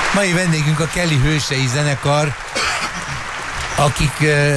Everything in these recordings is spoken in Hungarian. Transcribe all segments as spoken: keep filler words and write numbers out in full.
Mai vendégünk a Kelly Hősei zenekar, akik,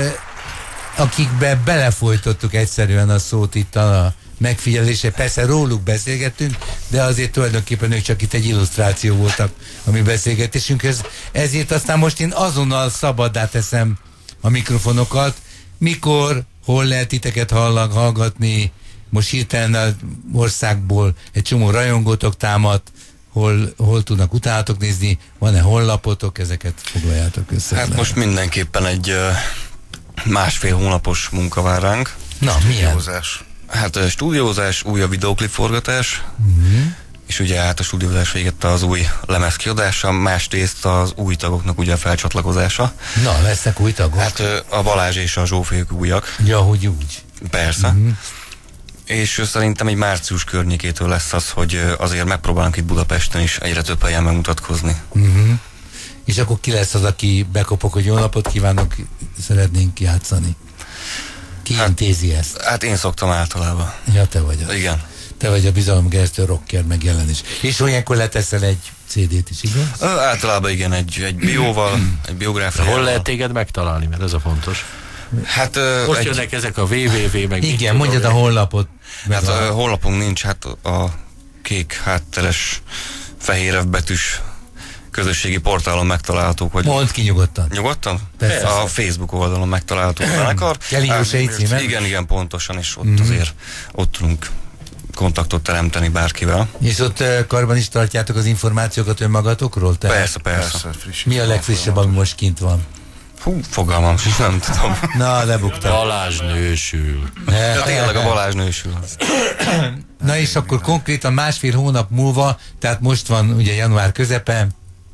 akikbe belefolytottuk egyszerűen a szót itt a megfigyelése. Persze róluk beszélgettünk, de azért tulajdonképpen ők csak itt egy illusztráció voltak a mi beszélgetésünkhöz. Ezért aztán most én azonnal szabaddá teszem a mikrofonokat. Mikor, hol lehet titeket hallag, hallgatni? Most hirtelen az országból egy csomó rajongótok támadt, hol, hol tudnak utánatok nézni, van-e honlapotok, ezeket foglaljátok össze. Hát most mindenképpen egy uh, másfél hónapos munka vár ránk. Na, milyen? Stúdiózás. Hát uh, stúdiózás, újabb videóklip forgatás, Uh-huh. és ugye hát a stúdiózás végett az új lemez kiadása, másrészt az új tagoknak ugye a felcsatlakozása. Na, lesznek új tagok? Hát uh, a Balázs és a Zsófiék újak. Ja, hogy úgy. Persze. Uh-huh. És uh, szerintem egy március környékétől lesz az, hogy uh, azért megpróbálunk itt Budapesten is egyre több helyen megmutatkozni. Uh-huh. És akkor ki lesz az, aki bekopok, hogy jó napot kívánok, szeretnénk játszani? Ki hát, intézi ezt? Hát én szoktam általában. Ja, te vagy az. Igen. Te vagy a bizalomgerjesztő rocker megjelenés. És olyankor leteszel egy cé dét is, igaz? Ö, általában igen, egy, egy bióval, egy biográfiával. Hol lehet téged megtalálni, mert ez a fontos. Hát, ö, most egy, jönnek ezek a www, meg igen, mondjad a honlapot. Hát a... a honlapunk nincs, hát a kék hátteres, fehér betűs közösségi portálon megtalálhatók. Vagy mondd ki nyugodtan. Nyugodtan? Persze. A Facebook oldalon megtalálhatók a zenekar. Kelly Hősei címen? Igen, igen, pontosan, és ott mm. azért ott tudunk kontaktot teremteni bárkivel. És ott uh, karban is tartjátok az információkat önmagatokról? Te? Persze, persze. persze Mi a legfrissebb, ami most kint van? Hú, fogalmam, nem tudom. Na, lebuktam. Balázs nősül. Ja, tényleg a Balázs nősül. Na és akkor konkrétan másfél hónap múlva, tehát most van ugye január közepe,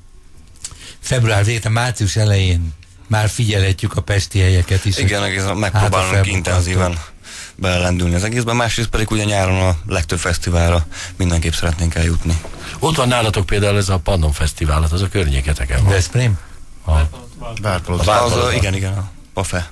február végén, március elején már figyelhetjük a pesti helyeket is. Igen, egészen megpróbálunk intenzíven belelendülni az egészben, másrészt pedig ugye nyáron a legtöbb fesztiválra mindenképp szeretnénk eljutni. Ott van nálatok például ez a Pannon Fesztivál, az a környéketeken van. Veszprém? Várpalota. Az, az, igen, igen, a Pafe.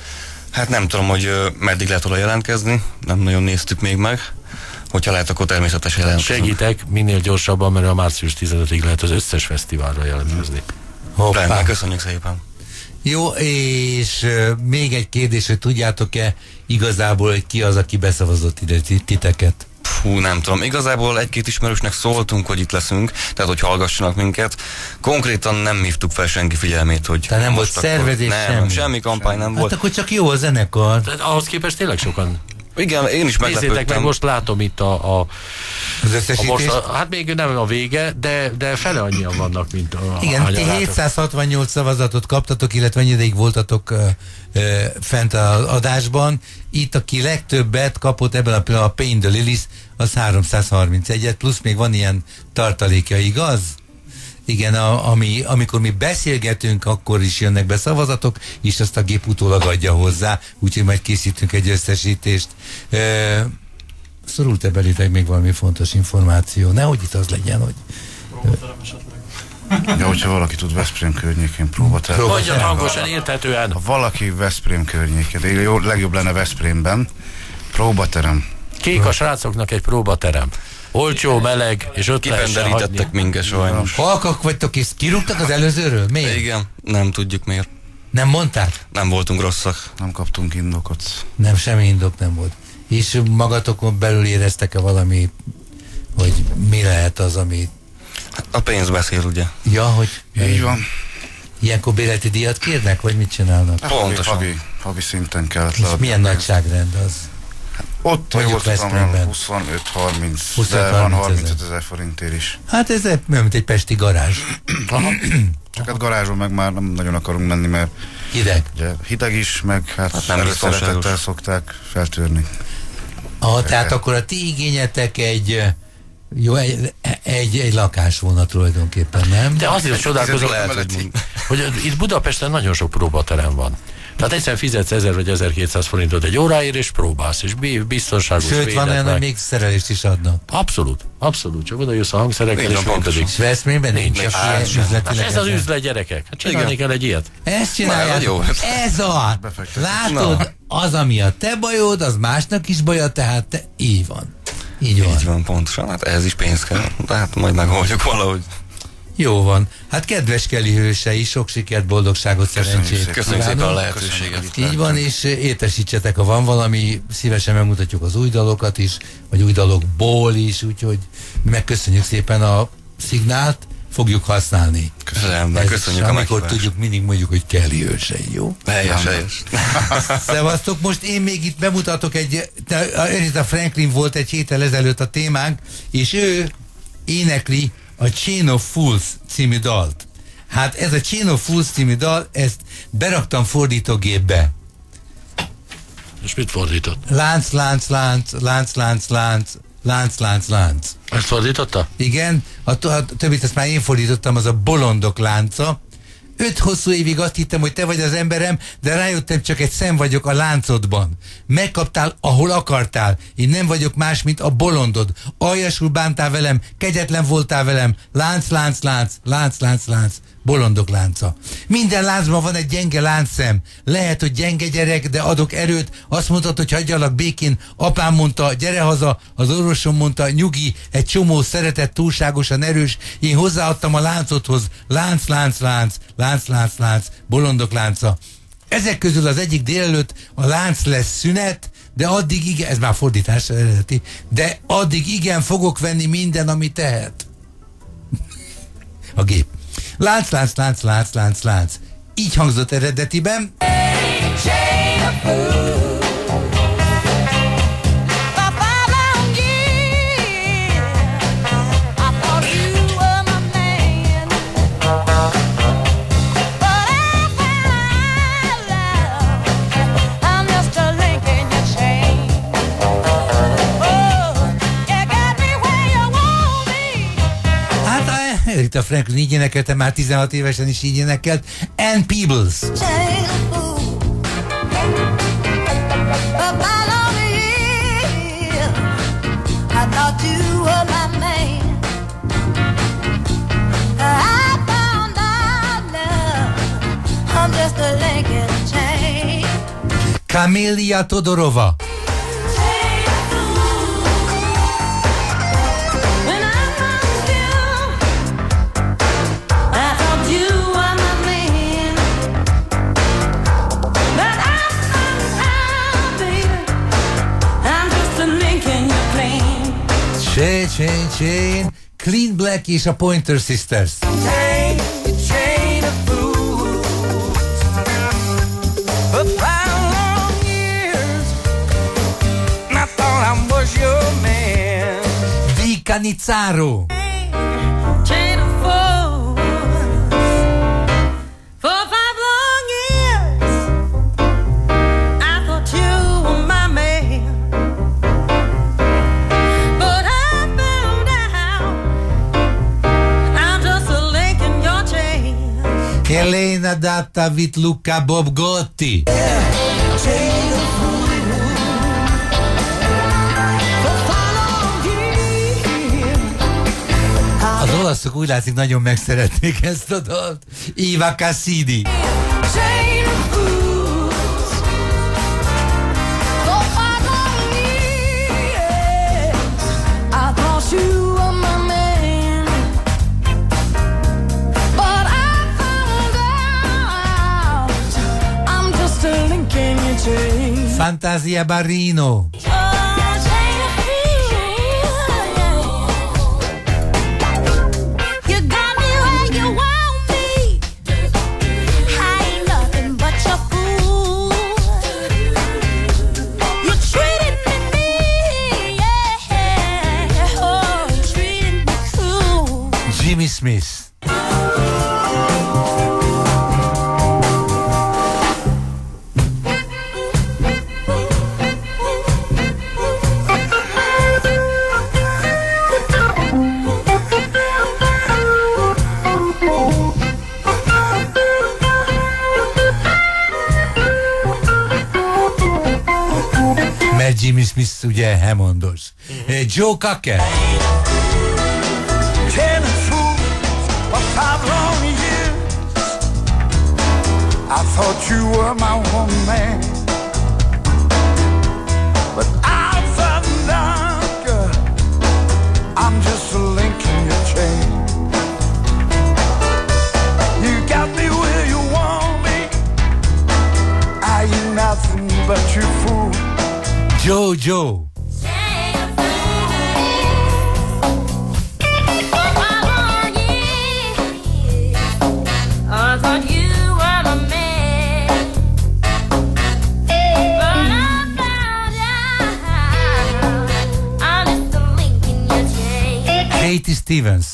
Hát nem tudom, hogy uh, meddig lehet oda jelentkezni, nem nagyon néztük még meg. Hogyha lehet, akkor természetesen jelentkezünk. Segítek minél gyorsabban, mert a március tizenötödikéig lehet az összes fesztiválra jelentkezni. Hoppá. Köszönjük szépen. Jó, és uh, még egy kérdés, hogy tudjátok-e igazából, hogy ki az, aki beszavazott ide titeket? Hú, nem tudom. Igazából egy-két ismerősnek szóltunk, hogy itt leszünk, tehát hogy hallgassanak minket. Konkrétan nem hívtuk fel senki figyelmét, hogy... Tehát nem volt szervezés, nem, semmi? semmi kampány nem hát volt. Hát akkor csak jó a zenekar. Tehát ahhoz képest tényleg sokan. Igen, én is meglepődtem. Nézzétek meg, most látom itt a... a az összesítés? A most a, hát még nem a vége, de, de fele annyian vannak, mint a... Igen, ti hétszázhatvannyolc szavazatot kaptatok, illetve ennyi ideig voltatok uh, uh, fent az adásban. Itt, aki legtöbbet kapott ebben a pillanatban, a Pain the Lilies, az háromszázharmincegyet, plusz még van ilyen tartalékja, igaz? Igen, a, ami, amikor mi beszélgetünk, akkor is jönnek be szavazatok, és azt a gép utólag adja hozzá, úgyhogy majd készítünk egy összesítést. Uh, Szorult-e belétek még valami fontos információ? Nehogy itt az legyen, hogy... Próbaterem esetleg. Ja, hogyha valaki tud Veszprém környékén próbaterem. Mondjad hangosan, érthetően. Ha valaki Veszprém környékén, de jó, legjobb lenne Veszprémben, próbaterem. Kék a srácoknak egy próbaterem. Olcsó, meleg, és ott lehessen hagyni. minket sajnos. Halkak vagytok, és kirúgtak az előzőről? Miért? Igen, nem tudjuk miért. Nem mondták? Nem voltunk rosszak. Nem kaptunk indokot. Nem, semmi indok nem volt. És magatokon belül éreztek-e valami, hogy mi lehet az, ami... A pénz beszél, ugye? Ja, hogy... Így van. Ilyenkor bérleti díjat kérnek, vagy mit csinálnak? Hát, pontosan. Havi, havi szinten kellett És leadni. milyen nagyságrend az? Ott Mondjuk jól tudom, Veszprémben. huszonöt harminc, huszonöt de van harminc harmincöt ezer forintért is. Hát ez olyan, mint egy pesti garázs. Csak hát garázson meg már nem nagyon akarunk menni, mert Hideg. ugye, hideg is, meg hát, Hát nem előszeretettel biztonságos. szokták feltörni. Ah, tehát akkor a ti igényetek egy... Jó, egy, egy, egy lakás volna tulajdonképpen, nem? De azért csodálkozom, lehet, hogy hogy itt Budapesten nagyon sok próbaterem van. Tehát egyszerűen fizetsz ezer vagy ezerkétszáz forintot egy óráért, és próbálsz, és biztonságos. Sőt, van olyan, hogy még szerelést is adnak. Abszolút, abszolút. Csak oda jössz a hangszerekkel, és működik. És Veszprémben nincs, Nincs. csak ilyen üzletileg. Hát ez az üzlet, gyerekek. Hát csinálni kell egy ilyet. Ezt csinálják. Jó. Ez a... Látod, Na. az, ami a te bajod, az másnak is baja, tehát te... Így van. Így van. Így van, pontosan. Hát ehhez is pénz kell. De hát majd megoldjuk valahogy. Jó van. Hát kedves Kelly hősei, sok sikert, boldogságot, Köszönjük szerencsét. szépen. Köszönjük szépen a kívánunk. lehetőséget. Így van, és értesítsetek, ha van valami, szívesen megmutatjuk az új dalokat is, vagy új dalokból is, úgyhogy megköszönjük szépen a szignált, fogjuk használni. Köszönöm, Ez- köszönjük a amikor meghívást. tudjuk, mindig mondjuk, hogy Kelly hősei, jó? Helyes, helyes. Szevasztok, most én még itt bemutatok egy, Aretha Franklin volt egy héttel ezelőtt a témánk, és ő énekli a Chain of Fools című dalt. Hát ez a Chain of Fools című dal, ezt beraktam fordítógépbe. És mit fordított? Lánc, lánc, lánc, lánc, lánc, lánc, lánc, lánc, lánc. Ezt fordította? Igen, a, to- a többit ezt már én fordítottam, az a Bolondok lánca. Öt hosszú évig azt hittem, hogy te vagy az emberem, de rájöttem, csak egy szem vagyok a láncodban. Megkaptál, ahol akartál. Én nem vagyok más, mint a bolondod. Aljasul bántál velem, kegyetlen voltál velem. Lánc, lánc, lánc, lánc, lánc, lánc. Bolondok lánca. Minden láncban van egy gyenge láncszem. Lehet, hogy gyenge gyerek, de adok erőt. Azt mondtad, hogy hagyjalak békén. Apám mondta, gyere haza. Az orvosom mondta, nyugi, egy csomó szeretet túlságosan erős. Én hozzáadtam a láncodhoz. Lánc, lánc, lánc, lánc, lánc, lánc, bolondok lánca. Ezek közül az egyik délelőtt a lánc lesz szünet, de addig igen, ez már fordítás eredeti, de addig igen fogok venni minden, ami tehet. A gép. Lánc, lánc, lánc, lánc, lánc, lánc. Így hangzott eredetiben. Aretha Franklin így énekelte, már tizenhat évesen is így énekelt. Ann Peebles. Camelia Todorova. Chain, chain, chain. Clean Black és a Pointer Sisters. Chain, chain of fools. For five long years, I thought I was your man. Vi Canizzaro. Chain of fools. For five long years, I thought you were my man. But I found out I'm just a link in your chain. Elena Datta with Luca Bob Gotti. Chain of fools. For five long years. Az olaszok úgy látszik nagyon megszeretnék ezt a dalt. Eva Cassidy. Chain of fools. For five long years, I thought you were my man. But I found out I'm just a link in your chain. Fantasia Barrino. Oh, chain of fools. You got me where you want me. I ain't nothing but your fool. You treated me mean, yeah. Oh, you treated me cruel. Jimmy Smith. Mert Jimmy Smith ugye Hammondos. Eh, Joe Cocker. Chain of fools for five long years. I thought you were my woman, but I found out, girl, I'm just a link in your chain. Joe. Katie Stevens.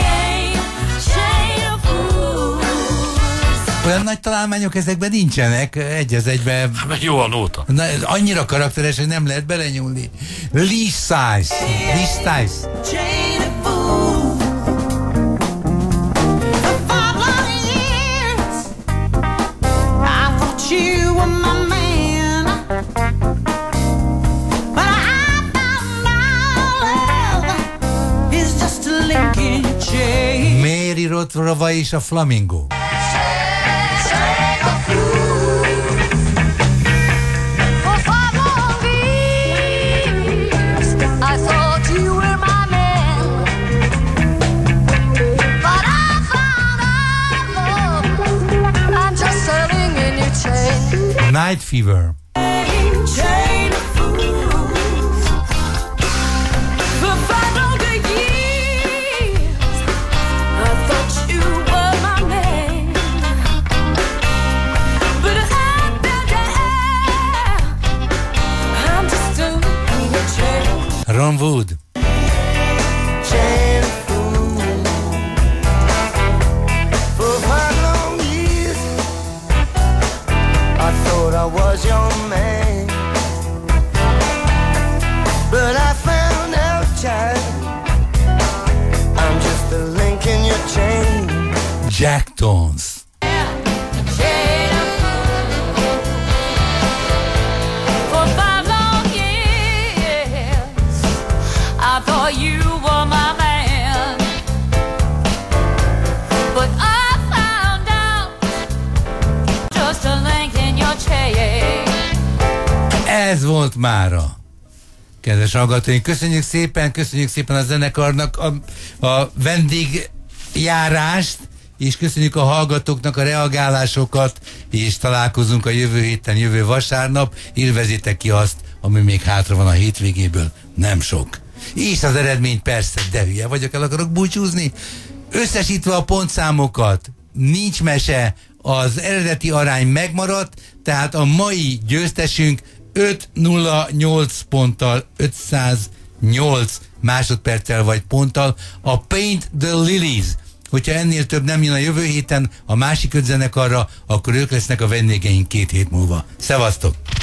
Olyan nagy találmányok ezekben nincsenek, egy az egyben. Hát meg jó a nóta. Na, ez annyira karakteres, hogy nem lehet belenyúlni. Lee Stiles. Lee Stiles. Mary Rotrova és a Flamingo. Night Fever. Ron Wood. I was your man, but I found out, child, I'm just a link in your chain. Jack Tones. For five long years, I thought you were my man, but I found out just a link in your chain. Ez volt mára. Kedves hallgatóink, köszönjük szépen, köszönjük szépen a zenekarnak a, a vendégjárást, és köszönjük a hallgatóknak a reagálásokat, és találkozunk a jövő héten, jövő vasárnap. Élvezzétek ki azt, ami még hátra van a hétvégéből, nem sok. És az eredmény persze, de hülye vagyok, el akarok búcsúzni. Összesítve a pontszámokat, nincs mese, az eredeti arány megmaradt, tehát a mai győztesünk öt nulla nyolc ponttal, ötszáznyolc másodperccel vagy ponttal a Paint the Lilies. Hogyha ennél több nem jön a jövő héten a másik öt zenekarra, akkor ők lesznek a vendégeink két hét múlva. Szevasztok!